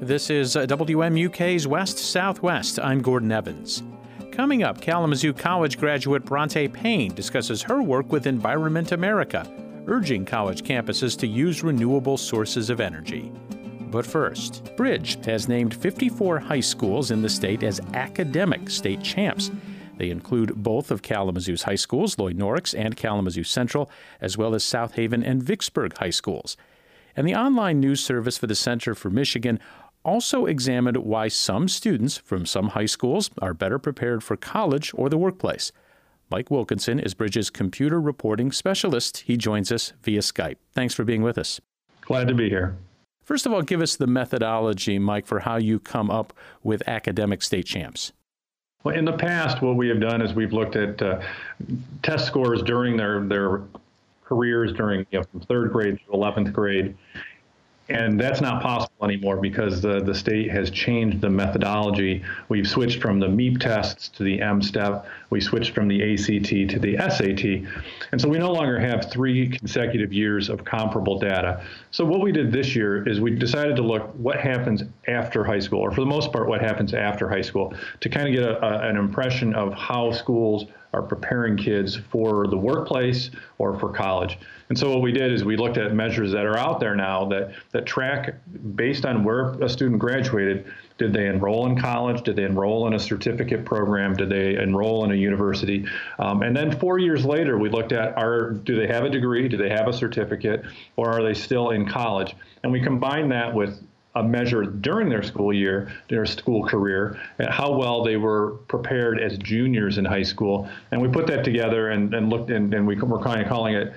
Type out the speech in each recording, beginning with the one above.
This is WMUK's West Southwest. I'm Gordon Evans. Coming up, Kalamazoo College graduate Bronte Payne discusses her work with Environment America, urging college campuses to use renewable sources of energy. But first, Bridge has named 54 high schools in the state as academic state champs. They include both of Kalamazoo's high schools, Lloyd Norrix and Kalamazoo Central, as well as South Haven and Vicksburg high schools. And the online news service for the Center for Michigan also examined why some students from some high schools are better prepared for college or the workplace. Mike Wilkinson is Bridge's computer reporting specialist. He joins us via Skype. Thanks for being with us. Glad to be here. First of all, give us the methodology, Mike, for how you come up with academic state champs. Well, in the past, what we have done is we've looked at test scores during their careers during from third grade through 11th grade. And that's not possible anymore because the state has changed the methodology. We've switched from the MEP tests to the M-STEP. We switched from the ACT to the SAT. And so we no longer have 3 consecutive years of comparable data. So what we did this year is we decided to look what happens after high school, or for the most part, what happens after high school, to kind of get an impression of how schools are preparing kids for the workplace or for college. And so what we did is we looked at measures that are out there now that track based on where a student graduated. Did they enroll in college? Did they enroll in a certificate program? Did they enroll in a university? And then 4 years later, we looked at do they have a degree? Do they have a certificate? Or are they still in college? And we combined that with a measure during their school year, their school career, and how well they were prepared as juniors in high school. And we put that together and looked, and we're kind of calling it,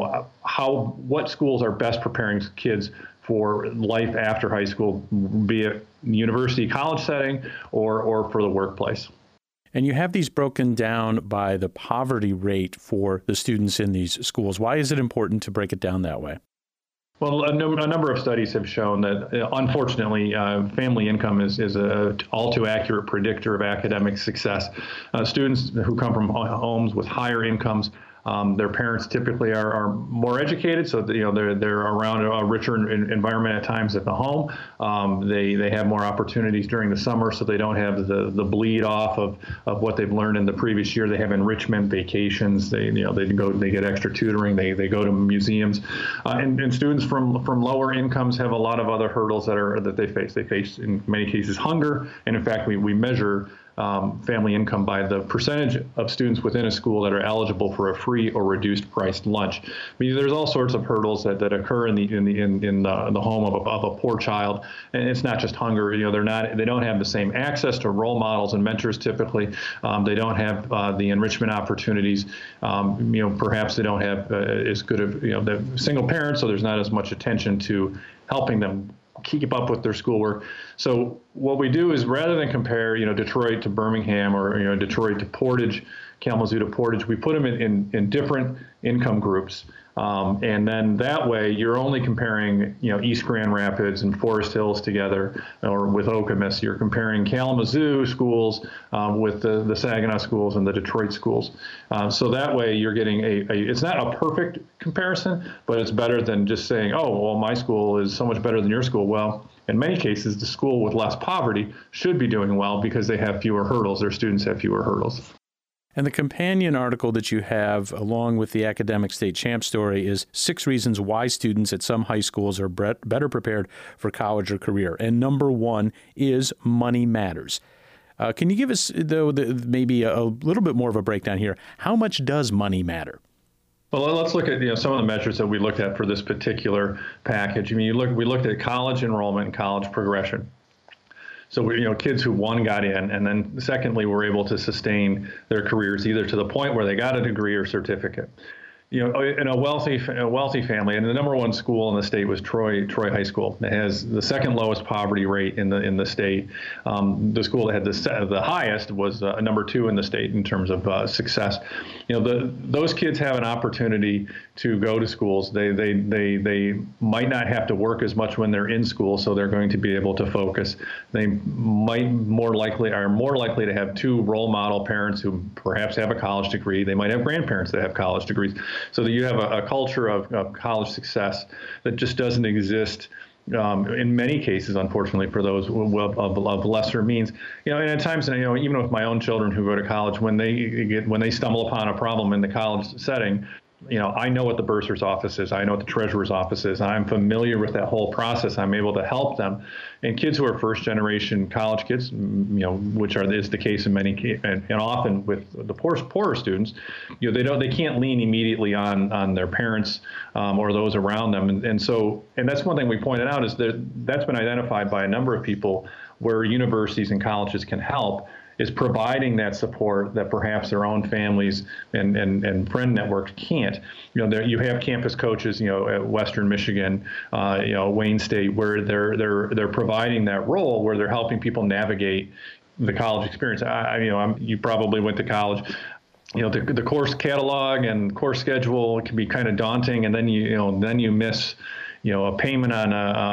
what schools are best preparing kids for life after high school, be it university, college setting, or for the workplace. And you have these broken down by the poverty rate for the students in these schools. Why is it important to break it down that way? Well, a number of studies have shown that, unfortunately, family income is a all too accurate predictor of academic success. Students who come from homes with higher incomes, their parents typically are more educated, so they're around a richer environment at times at the home. They have more opportunities during the summer, so they don't have the bleed off of what they've learned in the previous year. They have enrichment vacations. They get extra tutoring. They go to museums, and students from lower incomes have a lot of other hurdles that they face. They face in many cases hunger, and in fact we measure family income by the percentage of students within a school that are eligible for a free or reduced priced lunch. I mean, there's all sorts of hurdles that occur in the home of a poor child, and it's not just hunger. They don't have the same access to role models and mentors typically. They don't have the enrichment opportunities. Perhaps they don't have as good of the single parents, so there's not as much attention to helping them keep up with their schoolwork. So what we do is rather than compare, Detroit to Birmingham or, Detroit to Portage, Kalamazoo to Portage, we put them in different income groups. And then that way you're only comparing, East Grand Rapids and Forest Hills together, or with Okemos. You're comparing Kalamazoo schools with the Saginaw schools and the Detroit schools. So that way you're getting it's not a perfect comparison, but it's better than just saying, oh, well, my school is so much better than your school. Well, in many cases, the school with less poverty should be doing well because they have fewer hurdles. Their students have fewer hurdles. And the companion article that you have, along with the academic state champ story, is 6 reasons why students at some high schools are better prepared for college or career. And number 1 is money matters. Can you give us, though, maybe a little bit more of a breakdown here? How much does money matter? Well, let's look at some of the measures that we looked at for this particular package. I mean, we looked at college enrollment and college progression. So kids who got in, and then secondly, were able to sustain their careers either to the point where they got a degree or certificate. In a wealthy family, and the number 1 school in the state was Troy High School. It has the second lowest poverty rate in the state. The school that had the highest was number 2 in the state in terms of success. Those kids have an opportunity to go to schools. They might not have to work as much when they're in school, so they're going to be able to focus. They are more likely to have 2 role model parents who perhaps have a college degree. They might have grandparents that have college degrees. So that you have a culture of college success that just doesn't exist in many cases, unfortunately, for those of lesser means. And at times, even with my own children who go to college, when they stumble upon a problem in the college setting, I know what the bursar's office is. I know what the treasurer's office is. I'm familiar with that whole process. I'm able to help them. And kids who are first-generation college kids, which is the case in many and often with the poorer students, they can't lean immediately on their parents or those around them. And that's one thing we pointed out is that's been identified by a number of people where universities and colleges can help, is providing that support that perhaps their own families and friend networks can't. You have campus coaches, at Western Michigan, Wayne State, where they're providing that role where they're helping people navigate the college experience. You probably went to college. The course catalog and course schedule can be kind of daunting, and then you miss a payment on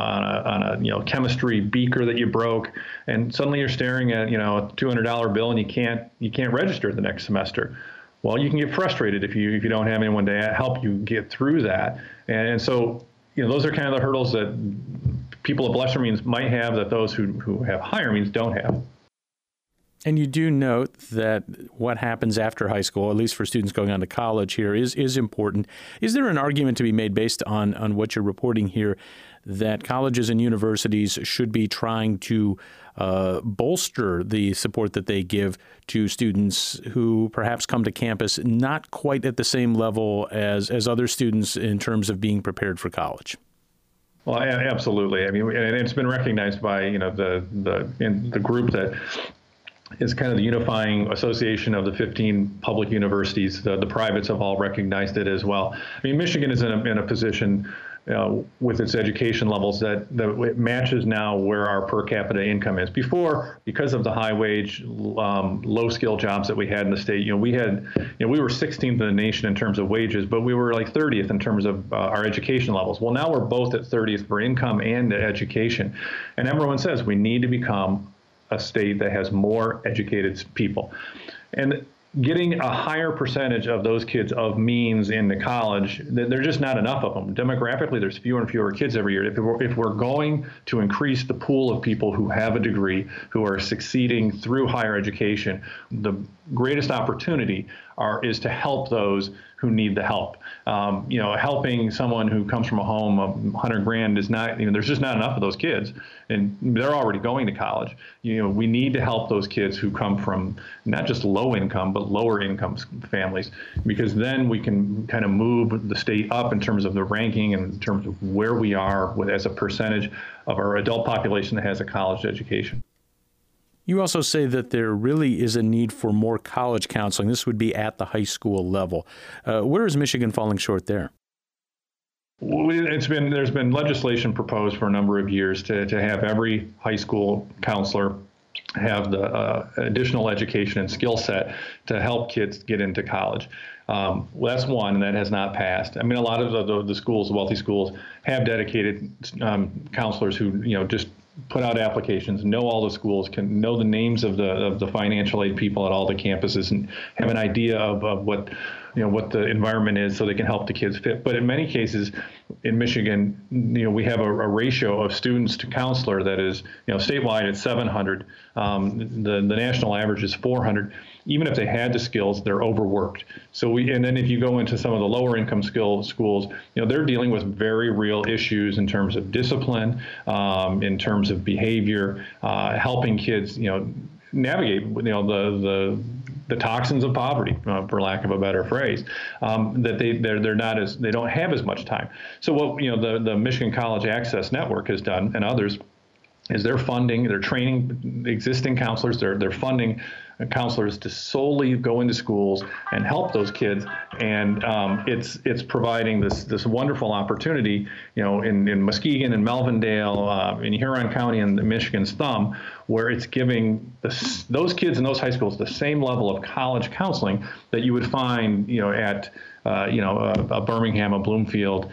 a chemistry beaker that you broke, and suddenly you're staring at a $200 bill and you can't register the next semester. Well, you can get frustrated if you don't have anyone to help you get through that, and so those are kind of the hurdles that people of lesser means might have that those who have higher means don't have. And you do note that what happens after high school, at least for students going on to college here, is important. Is there an argument to be made based on what you're reporting here that colleges and universities should be trying to bolster the support that they give to students who perhaps come to campus not quite at the same level as other students in terms of being prepared for college? Well, absolutely. And it's been recognized by the group that is kind of the unifying association of the 15 public universities. The privates have all recognized it as well. Michigan is in a position with its education levels that it matches now where our per capita income is. Before, because of the high wage, low skill jobs that we had in the state, we were 16th in the nation in terms of wages, but we were like 30th in terms of our education levels. Well, now we're both at 30th for income and education. And everyone says we need to become a state that has more educated people. And getting a higher percentage of those kids of means into college, there's just not enough of them. Demographically, there's fewer and fewer kids every year. If we're going to increase the pool of people who have a degree, who are succeeding through higher education, the greatest opportunity is to help those who need the help. Helping someone who comes from a home of $100,000 is not, there's just not enough of those kids, and they're already going to college. We need to help those kids who come from not just low income, but lower income families, because then we can kind of move the state up in terms of the ranking and in terms of where we are as a percentage of our adult population that has a college education. You also say that there really is a need for more college counseling. This would be at the high school level. Where is Michigan falling short there? There's been legislation proposed for a number of years to have every high school counselor have the additional education and skill set to help kids get into college. Well, that's one, and that has not passed. A lot of the schools, the wealthy schools, have dedicated counselors who just put out applications, know all the schools, can know the names of the financial aid people at all the campuses, and have an idea of what the environment is, so they can help the kids fit. But in many cases, in Michigan, we have a ratio of students to counselor that is, statewide it's 700. The national average is 400. Even if they had the skills, they're overworked. And then if you go into some of the lower income schools, they're dealing with very real issues in terms of discipline, in terms of behavior, helping kids, navigate, the toxins of poverty, for lack of a better phrase, that they don't have as much time. So what the Michigan College Access Network has done, and others, is they're training existing counselors, they're funding counselors to solely go into schools and help those kids, and it's providing this wonderful opportunity, in Muskegon and Melvindale, in Huron County and Michigan's thumb, where it's giving those kids in those high schools the same level of college counseling that you would find, at a Birmingham, a Bloomfield,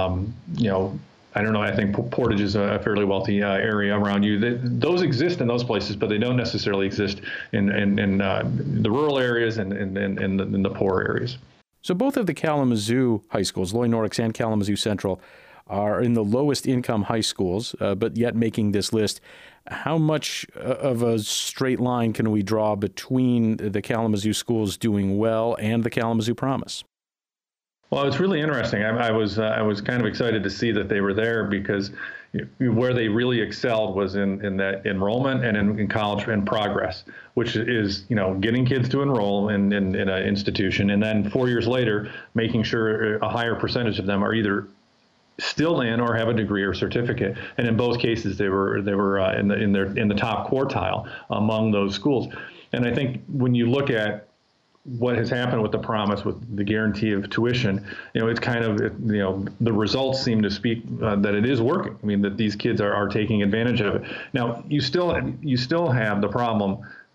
I don't know. I think Portage is a fairly wealthy area around you. Those exist in those places, but they don't necessarily exist in the rural areas and in the poor areas. So both of the Kalamazoo high schools, Loy Norrix and Kalamazoo Central, are in the lowest income high schools, but yet making this list. How much of a straight line can we draw between the Kalamazoo schools doing well and the Kalamazoo Promise? Well, it's really interesting. I was kind of excited to see that they were there because where they really excelled was in that enrollment and in college and progress, which is getting kids to enroll in an institution, and then 4 years later making sure a higher percentage of them are either still in or have a degree or certificate. And in both cases, they were in the top quartile among those schools. And I think when you look at what has happened with the Promise, with the guarantee of tuition, it's kind of, the results seem to speak that it is working. I mean, that these kids are taking advantage of it. Now, you still have the problem.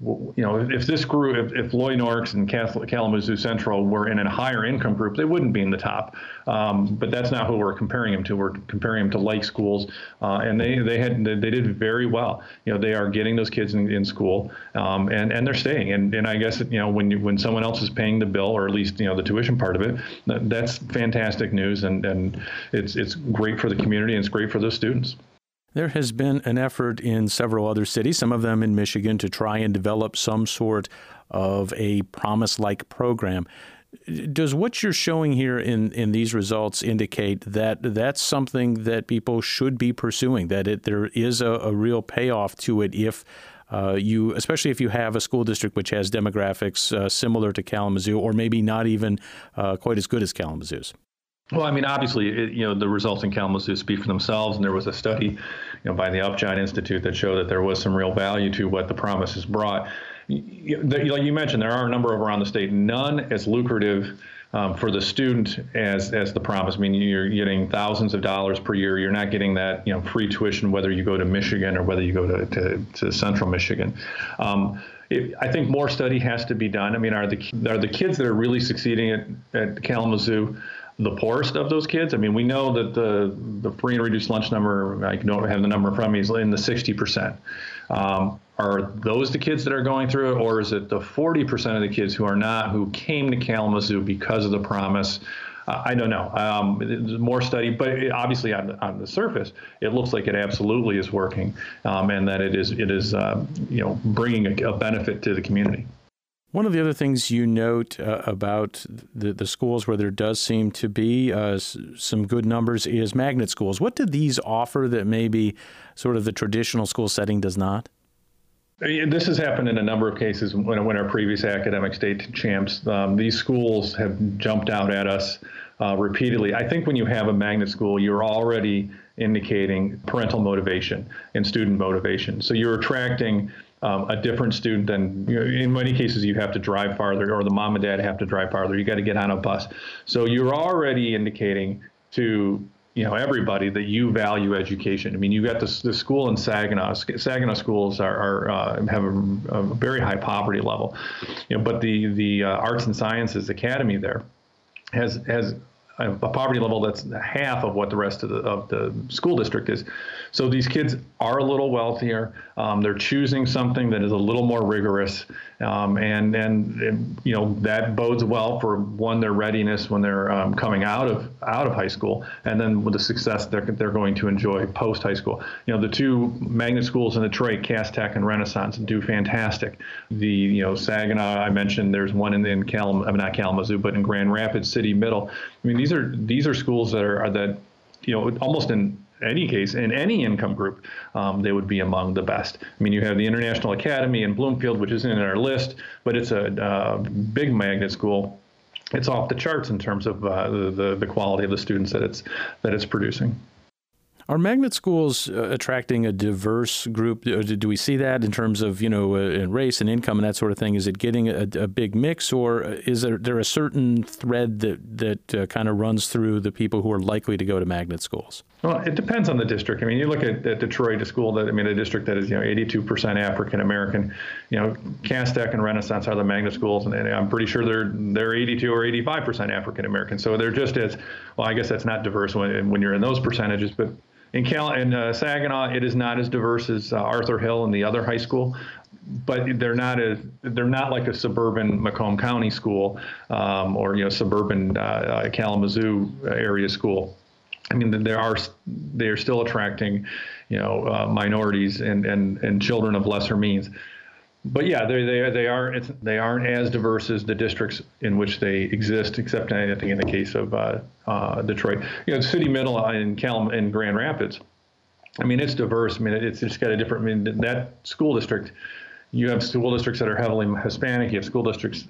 If this group, if Loy Norrix and Kalamazoo Central were in a higher income group, they wouldn't be in the top. But that's not who we're comparing them to. We're comparing them to like schools, and they did very well. They are getting those kids in school, and they're staying. And I guess when someone else is paying the bill, or at least the tuition part of it, that's fantastic news, and it's great for the community and it's great for those students. There has been an effort in several other cities, some of them in Michigan, to try and develop some sort of a Promise-like program. Does what you're showing here in these results indicate that that's something that people should be pursuing, that there is a real payoff to it especially if you have a school district which has demographics similar to Kalamazoo, or maybe not even quite as good as Kalamazoo's? Well, I mean, obviously, the results in Kalamazoo speak for themselves, and there was a study, by the Upjohn Institute that showed that there was some real value to what the Promise has brought. Like you mentioned, there are a number of around the state, none as lucrative for the student as the Promise. I mean, you're getting thousands of dollars per year. You're not getting that free tuition whether you go to Michigan or whether you go to Central Michigan. I think more study has to be done. I mean, are the kids that are really succeeding at Kalamazoo the poorest of those kids? I mean, we know that the free and reduced lunch number, I don't have the number in front of me, is in the 60%. Are those the kids that are going through it, or is it the 40% of the kids who came to Kalamazoo because of the Promise? I don't know. There's more study, but obviously on the surface, it looks like it absolutely is working, and that it is bringing a benefit to the community. One of the other things you note about the schools where there does seem to be some good numbers is magnet schools. What do these offer that maybe sort of the traditional school setting does not? This has happened in a number of cases when our previous academic state champs. These schools have jumped out at us repeatedly. I think when you have a magnet school, you're already indicating parental motivation and student motivation. So you're attracting a different student than, in many cases, you have to drive farther, or the mom and dad have to drive farther. You got to get on a bus. So you're already indicating to everybody that you value education. I mean, you got the school in Saginaw. Saginaw schools have a very high poverty level, but the Arts and Sciences Academy there has a poverty level that's half of what the rest of the school district is. So these kids are a little wealthier. They're choosing something that is a little more rigorous, and that bodes well for their readiness when they're coming out of high school, and then with the success they're going to enjoy post high school. The two magnet schools in Detroit, Cass Tech and Renaissance, do fantastic. The Saginaw, I mentioned, there's one in not Kalamazoo, but in Grand Rapids City Middle. I mean, these are schools that almost in any case, in any income group, they would be among the best. I mean, you have the International Academy in Bloomfield, which isn't in our list, but it's a big magnet school. It's off the charts in terms of the quality of the students that it's producing. Are magnet schools attracting a diverse group? Do we see that in terms of, race and income and that sort of thing? Is it getting a big mix, or is there a certain thread that kind of runs through the people who are likely to go to magnet schools? Well, it depends on the district. I mean, you look at Detroit, a district that is 82% African American. Cass Tech and Renaissance are the magnet schools, and I'm pretty sure they're 82 or 85% African American. So they're just as well. I guess that's not diverse when you're in those percentages, but in Saginaw, it is not as diverse as Arthur Hill and the other high school, but they're not like a suburban Macomb County school or suburban Kalamazoo area school. I mean, they're still attracting, minorities and children of lesser means. But yeah, they aren't as diverse as the districts in which they exist, except I think in the case of Detroit. City Middle in Grand Rapids, I mean, it's diverse. I mean, it's just got a different. I mean, that school district, you have school districts that are heavily Hispanic. You have schools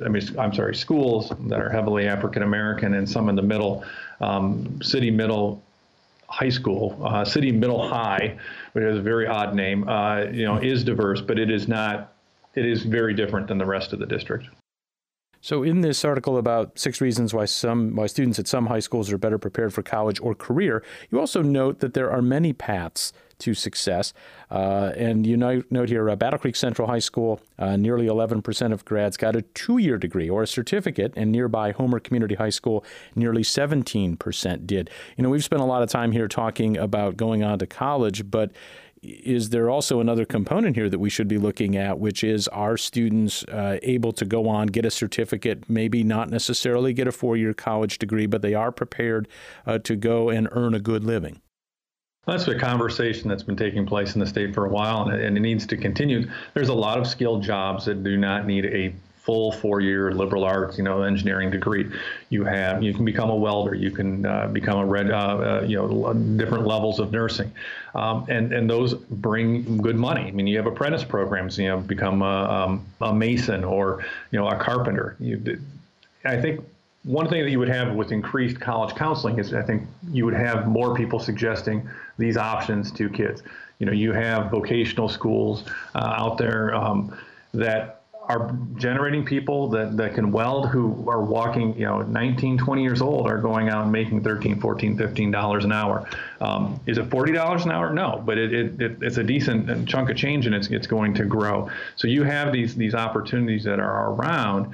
that are heavily African American, and some in the middle. City Middle High School, City Middle High, which has a very odd name, is diverse, but it is not. It is very different than the rest of the district. So in this article about 6 reasons why students at some high schools are better prepared for college or career, you also note that there are many paths to success. And you note here, Battle Creek Central High School, nearly 11% of grads got a 2-year degree or a certificate, and nearby Homer Community High School, nearly 17% did. We've spent a lot of time here talking about going on to college, but is there also another component here that we should be looking at, which is, are students able to go on, get a certificate, maybe not necessarily get a 4-year college degree, but they are prepared to go and earn a good living? That's a conversation that's been taking place in the state for a while, and it needs to continue. There's a lot of skilled jobs that do not need a full 4-year liberal arts, engineering degree. You can become a welder. You can become different levels of nursing, and those bring good money. I mean, you have apprentice programs. Become a mason or a carpenter. I think one thing that you would have with increased college counseling is I think you would have more people suggesting these options to kids. You have vocational schools out there that are generating people that can weld, who are walking, 19, 20 years old, are going out and making $13, $14, $15 an hour. Is it $40 an hour? No, but it's a decent chunk of change, and it's going to grow. So you have these opportunities that are around,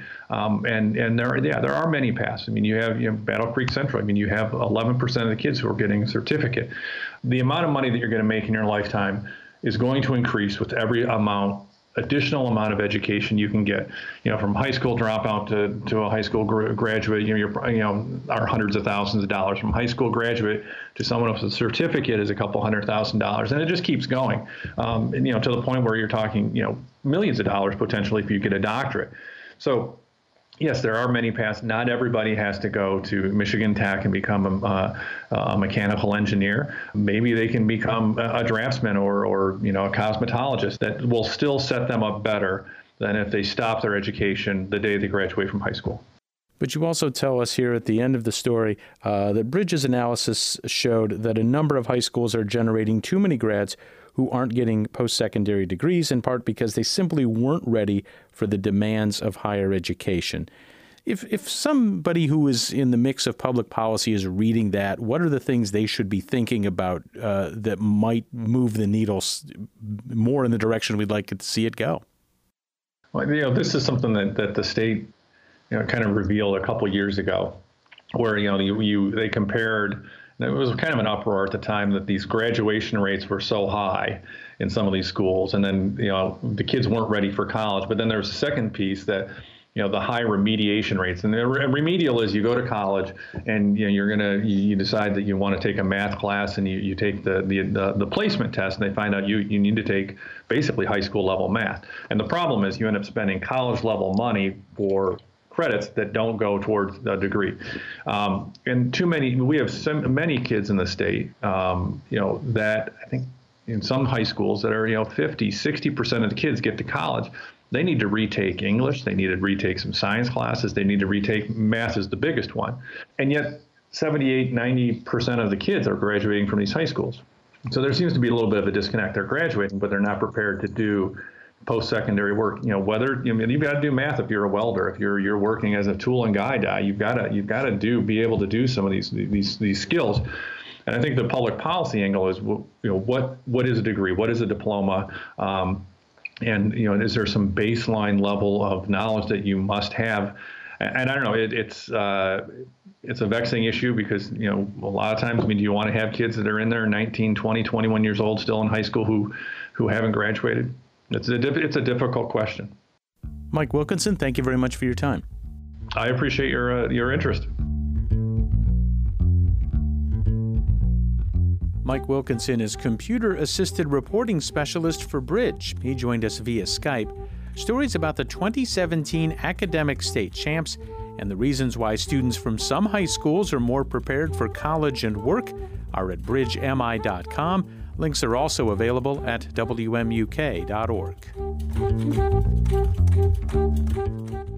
and there are many paths. I mean, you have Battle Creek Central. I mean, you have 11% of the kids who are getting a certificate. The amount of money that you're going to make in your lifetime is going to increase with every additional amount of education you can get. From high school dropout to a high school graduate, are hundreds of thousands of dollars. From high school graduate to someone with a certificate is a couple $100,000, and it just keeps going. To the point where you're talking, millions of dollars potentially if you get a doctorate. So yes, there are many paths. Not everybody has to go to Michigan Tech and become a mechanical engineer. Maybe they can become a draftsman or a cosmetologist. That will still set them up better than if they stop their education the day they graduate from high school. But you also tell us here at the end of the story that Bridges' analysis showed that a number of high schools are generating too many grads who aren't getting post-secondary degrees, in part because they simply weren't ready for the demands of higher education. If somebody who is in the mix of public policy is reading that, what are the things they should be thinking about that might move the needle more in the direction we'd like to see it go? Well, this is something that the state kind of revealed a couple years ago, where they compared. It was kind of an uproar at the time that these graduation rates were so high in some of these schools, and then the kids weren't ready for college. But then there's a second piece that the high remediation rates, and remedial is you go to college and you decide that you want to take a math class, and you take the placement test, and they find out you need to take basically high school level math. And the problem is you end up spending college level money for credits that don't go towards a degree. And we have so many kids in the state, that I think in some high schools that are, 50, 60% of the kids get to college. They need to retake English. They need to retake some science classes. They need to retake math is the biggest one. And yet 78, 90% of the kids are graduating from these high schools. So there seems to be a little bit of a disconnect. They're graduating, but they're not prepared to do post-secondary work. Whether you've got to do math if you're a welder, if you're working as a tool and guy, you've got to be able to do some of these skills. And I think the public policy angle is, what is a degree? What is a diploma? And is there some baseline level of knowledge that you must have? And I don't know, it's a vexing issue because, a lot of times, do you want to have kids that are in there 19, 20, 21 years old, still in high school who haven't graduated? It's a difficult question. Mike Wilkinson, thank you very much for your time. I appreciate your interest. Mike Wilkinson is computer-assisted reporting specialist for Bridge. He joined us via Skype. Stories about the 2017 academic state champs and the reasons why students from some high schools are more prepared for college and work are at bridgemi.com. Links are also available at wmuk.org.